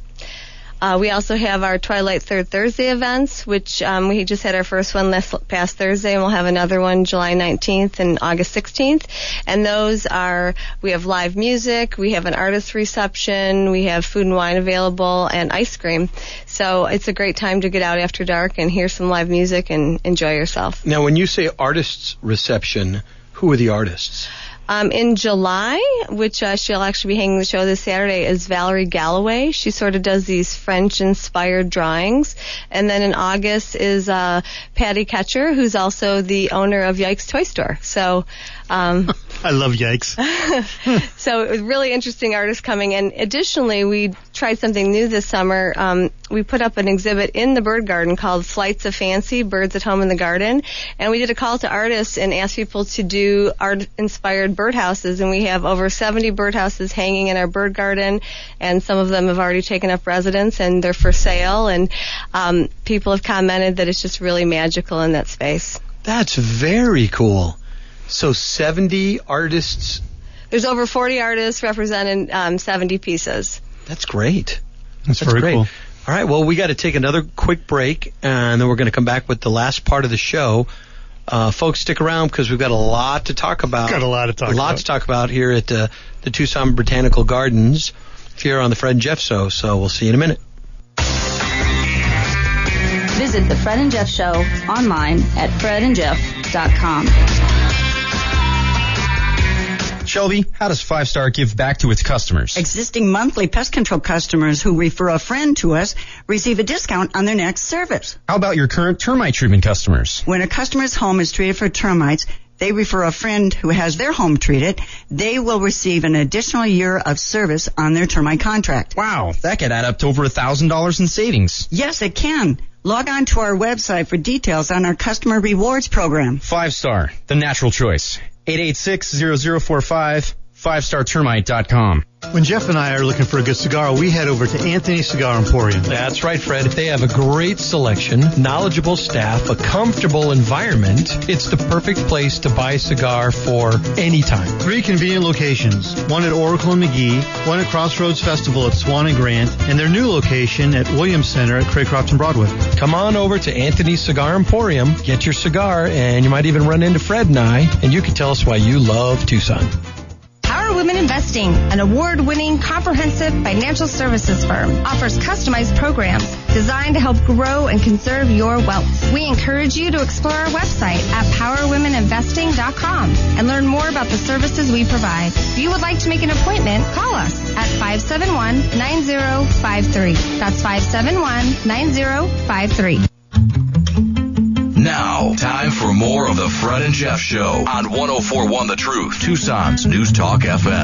We also have our Twilight Third Thursday events, which we just had our first one past Thursday, and we'll have another one July 19th and August 16th. And those are, we have live music, we have an artist reception, we have food and wine available, and ice cream. So it's a great time to get out after dark and hear some live music and enjoy yourself. Now, when you say artists reception, who are the artists? In July, which she'll actually be hanging the show this Saturday, is Valerie Galloway. She sort of does these French-inspired drawings. And then in August is Patty Ketcher, who's also the owner of Yikes Toy Store. So I love Yikes. So it was really interesting artists coming in. Additionally, we tried something new this summer. We put up an exhibit in the bird garden called Flights of Fancy, Birds at Home in the Garden. And we did a call to artists and asked people to do art-inspired birdhouses. And we have over 70 birdhouses hanging in our bird garden. And some of them have already taken up residence and they're for sale. And people have commented that it's just really magical in that space. That's very cool. So 70 artists. There's over 40 artists representing 70 pieces. That's great. That's very great. Cool. All right, well, we got to take another quick break, and then we're going to come back with the last part of the show. Folks, stick around because we've got a lot to talk about. Got a lot to talk about here at the Tucson Botanical Gardens here on the Fred and Jeff Show. So we'll see you in a minute. Visit the Fred and Jeff Show online at fredandjeff.com. Shelby, how does 5 Star give back to its customers? Existing monthly pest control customers who refer a friend to us receive a discount on their next service. How about your current termite treatment customers? When a customer's home is treated for termites, they refer a friend who has their home treated, they will receive an additional year of service on their termite contract. Wow, that could add up to over $1,000 in savings. Yes, it can. Log on to our website for details on our customer rewards program. 5 Star, the natural choice. 886-0045, 5startermite.com. When Jeff and I are looking for a good cigar, we head over to Anthony Cigar Emporium. That's right, Fred. They have a great selection, knowledgeable staff, a comfortable environment. It's the perfect place to buy a cigar for any time. 3 convenient locations, one at Oracle and McGee, one at Crossroads Festival at Swan and Grant, and their new location at Williams Center at Craycroft and Broadway. Come on over to Anthony's Cigar Emporium, get your cigar, and you might even run into Fred and I, and you can tell us why you love Tucson. Power Women Investing, an award-winning comprehensive financial services firm, offers customized programs designed to help grow and conserve your wealth. We encourage you to explore our website at powerwomeninvesting.com and learn more about the services we provide. If you would like to make an appointment, call us at 571-9053. That's 571-9053. Now, time for more of the Fred and Jeff Show on 104.1 The Truth, Tucson's News Talk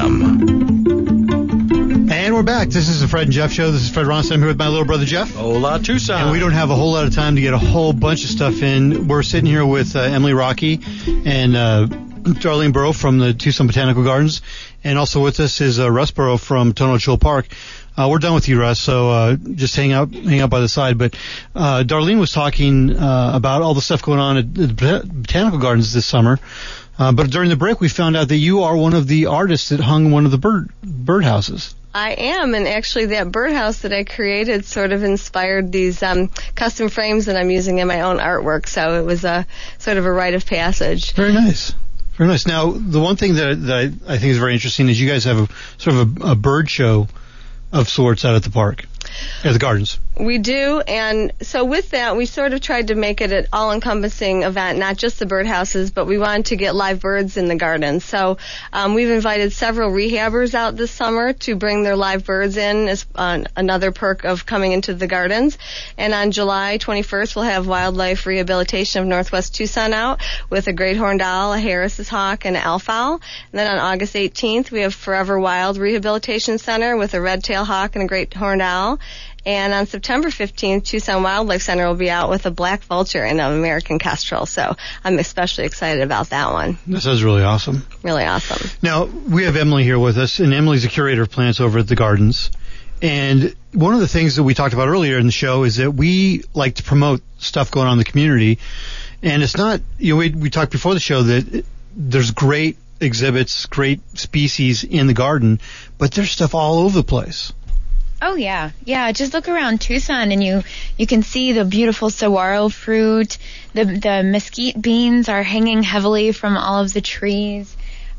FM. And we're back. This is the Fred and Jeff Show. This is Fred Ronstadt. I'm here with my little brother Jeff. Hola, Tucson. And we don't have a whole lot of time to get a whole bunch of stuff in. We're sitting here with Emily Rocky and Darlene Burrow from the Tucson Botanical Gardens. And also with us is Russ Burrow from Tono Chill Park. We're done with you, Russ, so just hang out by the side. But Darlene was talking about all the stuff going on at the Botanical Gardens this summer. But during the break, we found out that you are one of the artists that hung one of the birdhouses. I am, and actually that birdhouse that I created sort of inspired these custom frames that I'm using in my own artwork, so it was a sort of a rite of passage. Very nice. Very nice. Now, the one thing that I think is very interesting is you guys have a bird show of sorts out at the park, at the gardens. We do, and so with that, we sort of tried to make it an all-encompassing event, not just the birdhouses, but we wanted to get live birds in the garden. So we've invited several rehabbers out this summer to bring their live birds in as another perk of coming into the gardens. And on July 21st, we'll have Wildlife Rehabilitation of Northwest Tucson out with a great horned owl, a Harris's hawk, and an alfowl. And then on August 18th, we have Forever Wild Rehabilitation Center with a red-tailed hawk and a great horned owl. And on September 15th, Tucson Wildlife Center will be out with a black vulture and an American kestrel. So I'm especially excited about that one. This is really awesome. Really awesome. Now, we have Emily here with us, and Emily's the curator of plants over at the gardens. And one of the things that we talked about earlier in the show is that we like to promote stuff going on in the community. And it's not, we talked before the show that there's great exhibits, great species in the garden, but there's stuff all over the place. Oh, yeah. Yeah, just look around Tucson and you can see the beautiful saguaro fruit. The mesquite beans are hanging heavily from all of the trees.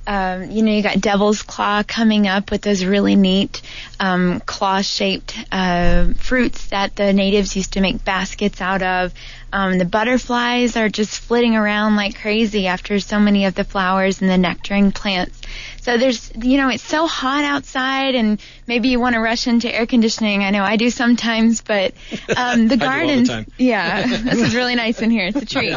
You got devil's claw coming up with those really neat claw-shaped fruits that the natives used to make baskets out of. The butterflies are just flitting around like crazy after so many of the flowers and the nectaring plants. So there's, it's so hot outside and maybe you want to rush into air conditioning. I know I do sometimes, but the gardens, yeah, this is really nice in here. It's a treat.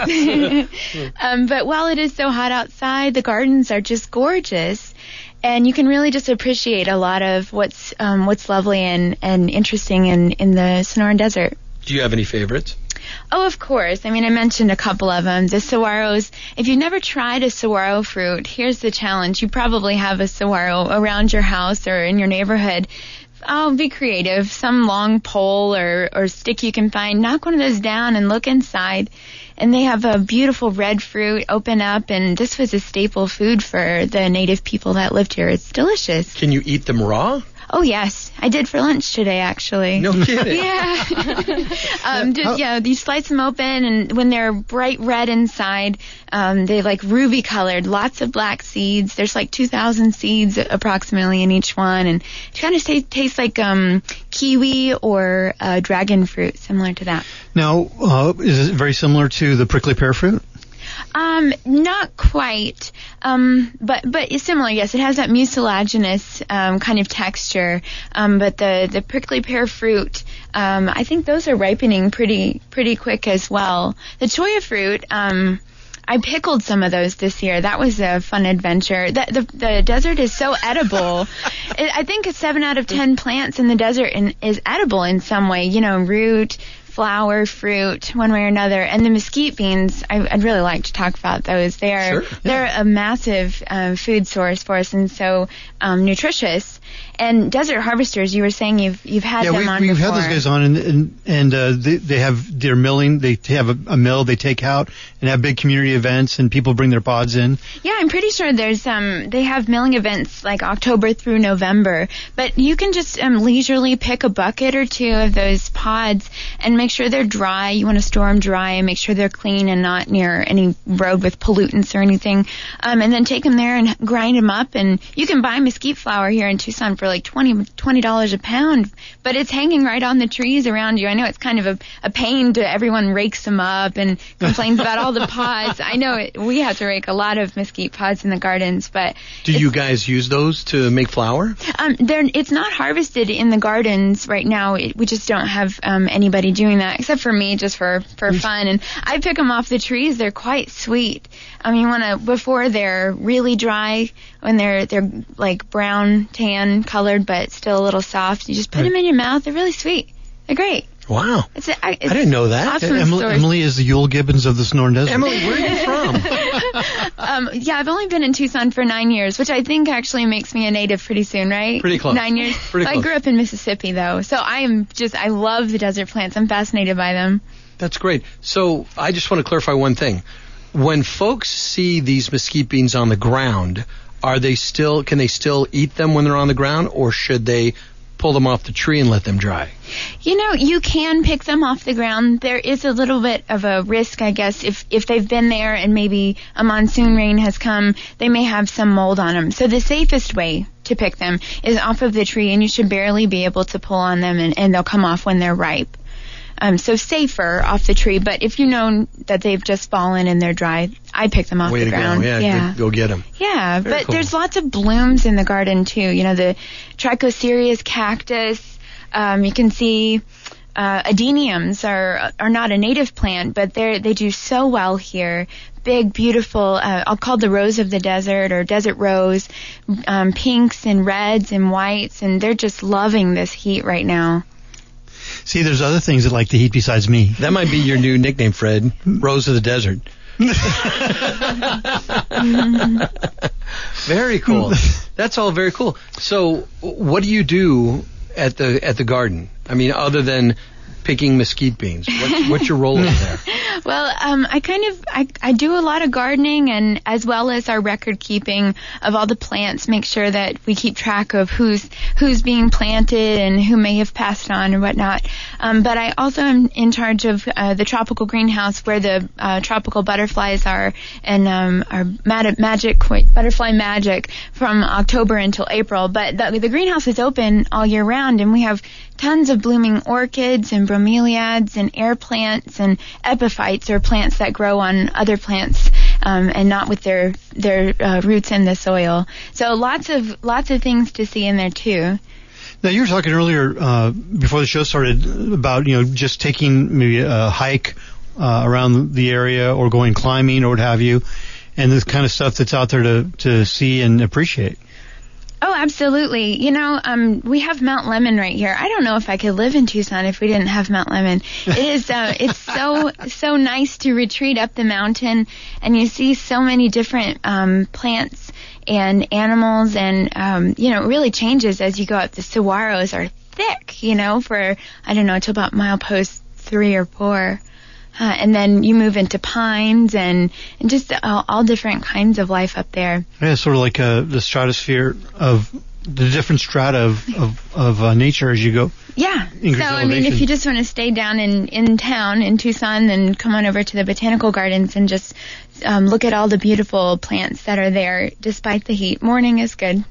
But while it is so hot outside, the gardens are just gorgeous. And you can really just appreciate a lot of what's lovely and interesting in the Sonoran Desert. Do you have any favorites? Oh, of course. I mean, I mentioned a couple of them. The saguaros. If you've never tried a saguaro fruit, here's the challenge. You probably have a saguaro around your house or in your neighborhood. Oh, be creative. Some long pole or stick you can find. Knock one of those down and look inside. And they have a beautiful red fruit open up, and this was a staple food for the native people that lived here. It's delicious. Can you eat them raw? Oh, yes. I did for lunch today, actually. No kidding. Yeah. You slice them open, and when they're bright red inside, they like ruby colored, lots of black seeds. There's like 2,000 seeds approximately in each one, and it kind of tastes like kiwi or dragon fruit, similar to that. Now, is it very similar to the prickly pear fruit? Not quite, but it's similar. Yes, it has that mucilaginous kind of texture. But the prickly pear fruit, I think those are ripening pretty quick as well. The cholla fruit, I pickled some of those this year. That was a fun adventure. The desert is so edible. I think 7 out of 10 plants in the desert is edible in some way. Root, flower, fruit, one way or another. And the mesquite beans, I'd really like to talk about those. They're a massive food source for us and so nutritious. And Desert Harvesters, you were saying you've had them on before. We've had those guys on, and they have their milling. They have a mill they take out and have big community events, and people bring their pods in. Yeah, I'm pretty sure there's they have milling events like October through November, but you can just leisurely pick a bucket or two of those pods and make sure they're dry. You want to store them dry and make sure they're clean and not near any road with pollutants or anything. And then take them there and grind them up, and you can buy mesquite flour here in Tucson for like $20 a pound, but it's hanging right on the trees around you. I know it's kind of a pain to everyone rakes them up and complains about all the pods. I know we have to rake a lot of mesquite pods in the gardens, but do you guys use those to make flour? It's not harvested in the gardens right now. We just don't have anybody doing that except for me, just for fun. And I pick them off the trees. They're quite sweet. Before they're really dry, when they're like brown tan colored but still a little soft, you just put them in your mouth. They're really sweet. They're great. Wow. I didn't know that. Awesome Emily is the Yule Gibbons of the Sonoran Desert. Emily, where are you from? Yeah, I've only been in Tucson for 9 years, which I think actually makes me a native pretty soon, right? Pretty close. 9 years. Pretty close. I grew up in Mississippi, though, so I love the desert plants. I'm fascinated by them. That's great. So I just want to clarify one thing. When folks see these mesquite beans on the ground, can they still eat them when they're on the ground, or should they pull them off the tree and let them dry? You can pick them off the ground. There is a little bit of a risk, I guess, if they've been there and maybe a monsoon rain has come, they may have some mold on them. So the safest way to pick them is off of the tree, and you should barely be able to pull on them, and they'll come off when they're ripe. So safer off the tree, but if you know that they've just fallen and they're dry, I pick them off the ground. Way to go. Yeah. Go get them. Yeah, Very but cool. There's lots of blooms in the garden too. The Trichocereus cactus. You can see adeniums are not a native plant, but they do so well here. Big, beautiful, I'll call the rose of the desert or desert rose, pinks and reds and whites, and they're just loving this heat right now. See, there's other things that like the heat besides me. That might be your new nickname, Fred. Rose of the Desert. Very cool. That's all very cool. So, what do you do at the garden? I mean, other than picking mesquite beans, what's your role in there? Well, I do a lot of gardening, and as well as our record keeping of all the plants, make sure that we keep track of who's being planted and who may have passed on or whatnot. But I also am in charge of the tropical greenhouse where the tropical butterflies are, and our butterfly magic from October until April. But the greenhouse is open all year round, and we have tons of blooming orchids and bromeliads and air plants and epiphytes, or plants that grow on other plants and not with their roots in the soil. So lots of things to see in there too. Now, you were talking earlier before the show started about just taking maybe a hike around the area or going climbing or what have you, and this kind of stuff that's out there to see and appreciate. Oh, absolutely. We have Mount Lemmon right here. I don't know if I could live in Tucson if we didn't have Mount Lemmon. It is, it's so nice to retreat up the mountain, and you see so many different plants and animals, and it really changes as you go up. The saguaros are thick, for I don't know, till about milepost 3 or 4. And then you move into pines and just all different kinds of life up there. Yeah, sort of like the stratosphere of the different strata of nature as you go. Yeah. So, I mean, if you just want to stay down in town in Tucson, then come on over to the botanical gardens and just look at all the beautiful plants that are there despite the heat. Morning is good.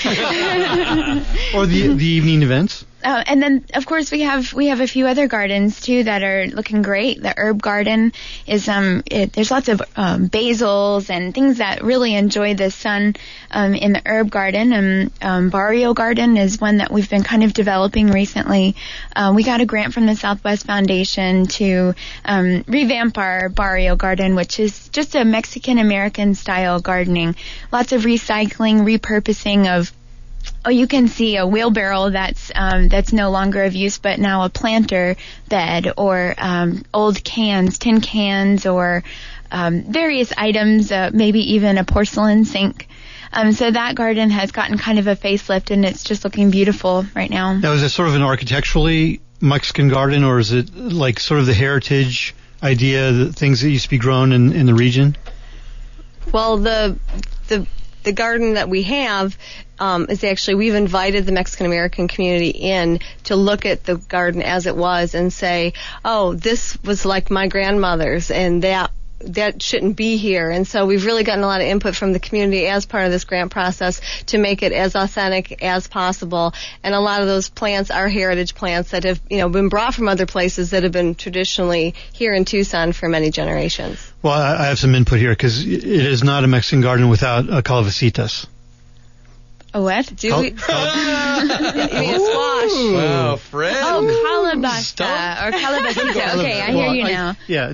Or the evening events. And then, of course, we have a few other gardens too that are looking great. The herb garden is there's lots of basils and things that really enjoy the sun in the herb garden. Barrio Garden is one that we've been kind of developing recently. We got a grant from the Southwest Foundation to revamp our Barrio Garden, which is just a Mexican American style gardening. Lots of recycling, repurposing of. Oh, you can see a wheelbarrow that's no longer of use, but now a planter bed, or old cans, tin cans, or various items, maybe even a porcelain sink. So that garden has gotten kind of a facelift, and it's just looking beautiful right now. Now, is it sort of an architecturally Mexican garden, or is it like sort of the heritage idea, the things that used to be grown in the region? Well, the garden that we have is actually, we've invited the Mexican American community in to look at the garden as it was and say, oh, this was like my grandmother's, and that shouldn't be here. And so we've really gotten a lot of input from the community as part of this grant process to make it as authentic as possible. And a lot of those plants are heritage plants that have, been brought from other places that have been traditionally here in Tucson for many generations. Well, I have some input here, because it is not a Mexican garden without calabasitas. A what? You mean a squash? Wow, Fred. Oh, calabasta or calabacita. Okay, I hear you now. Yeah,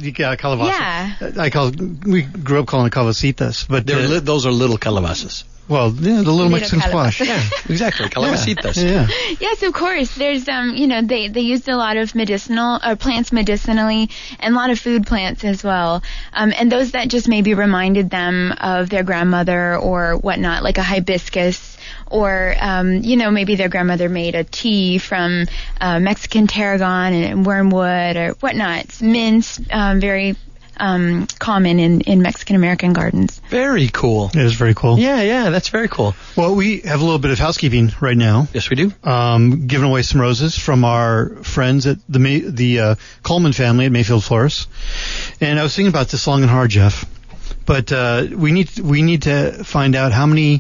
calabasa. We grew up calling it calabasitas, but those are little calabasas. Well, yeah, the little Mexican squash. Yeah, exactly. Calabasitas. Yeah. Yes, of course. There's, they used a lot of medicinal plants medicinally, and a lot of food plants as well. And those that just maybe reminded them of their grandmother or whatnot, like a hibiscus. Or, maybe their grandmother made a tea from Mexican tarragon and wormwood or whatnot. It's mints, very common in Mexican American gardens. Very cool. It is very cool. Yeah, that's very cool. Well, we have a little bit of housekeeping right now. Yes, we do. Giving away some roses from our friends at the Coleman family at Mayfield Florists. And I was thinking about this long and hard, Jeff. But we need to find out how many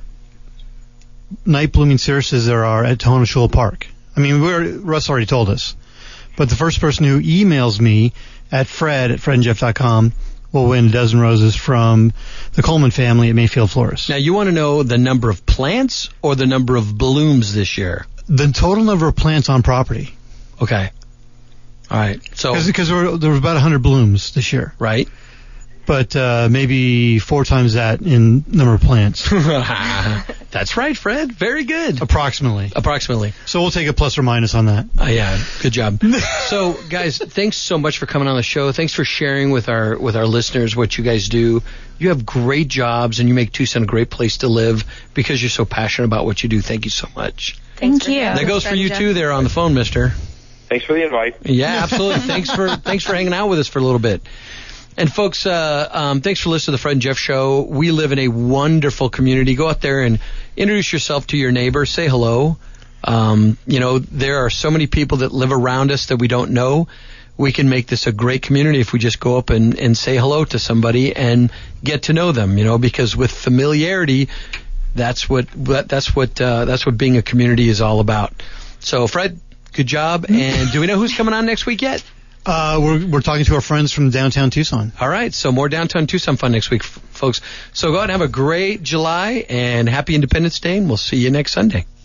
night blooming cirices there are at Tohono Shula Park. I mean, Russ already told us. But the first person who emails me at fredandjeff.com will win a dozen roses from the Coleman family at Mayfield Florists. Now, you want to know the number of plants or the number of blooms this year? The total number of plants on property. Okay. All right. So because there were about 100 blooms this year. Right. But maybe 4 times that in number of plants. That's right, Fred. Very good. Approximately. So we'll take a plus or minus on that. Yeah, good job. So, guys, thanks so much for coming on the show. Thanks for sharing with our listeners what you guys do. You have great jobs, and you make Tucson a great place to live because you're so passionate about what you do. Thank you so much. Thank you. That goes for you, too, there on the phone, mister. Thanks for the invite. Yeah, absolutely. Thanks for hanging out with us for a little bit. And folks, thanks for listening to the Fred and Jeff Show. We live in a wonderful community. Go out there and introduce yourself to your neighbor. Say hello. There are so many people that live around us that we don't know. We can make this a great community if we just go up and say hello to somebody and get to know them. Because with familiarity, that's what being a community is all about. So, Fred, good job. And do we know who's coming on next week yet? We're talking to our friends from downtown Tucson. All right, so more downtown Tucson fun next week, folks. So go out and have a great July and happy Independence Day, and we'll see you next Sunday.